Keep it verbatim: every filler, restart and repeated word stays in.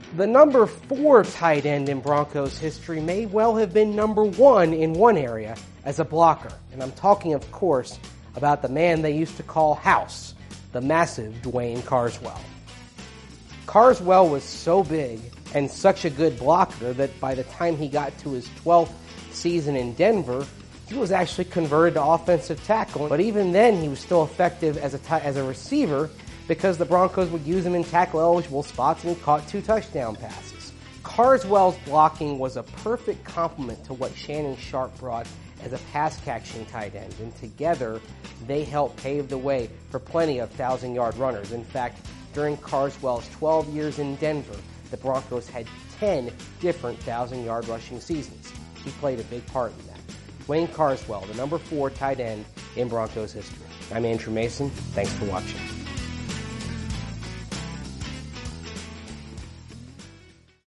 The number four tight end in Broncos history may well have been number one in one area as a blocker. And I'm talking, of course, about the man they used to call House, the massive Dwayne Carswell. Carswell was so big and such a good blocker that by the time he got to his twelfth season in Denver, he was actually converted to offensive tackle. But even then, he was still effective as a, t- as a receiver because the Broncos would use him in tackle-eligible spots, and he caught two touchdown passes. Carswell's blocking was a perfect complement to what Shannon Sharpe brought as a pass-catching tight end, and together they helped pave the way for plenty of thousand-yard runners. In fact, during Carswell's twelve years in Denver, the Broncos had ten different thousand-yard rushing seasons. He played a big part in that. Dwayne Carswell, the number four tight end in Broncos history. I'm Andrew Mason. Thanks for watching.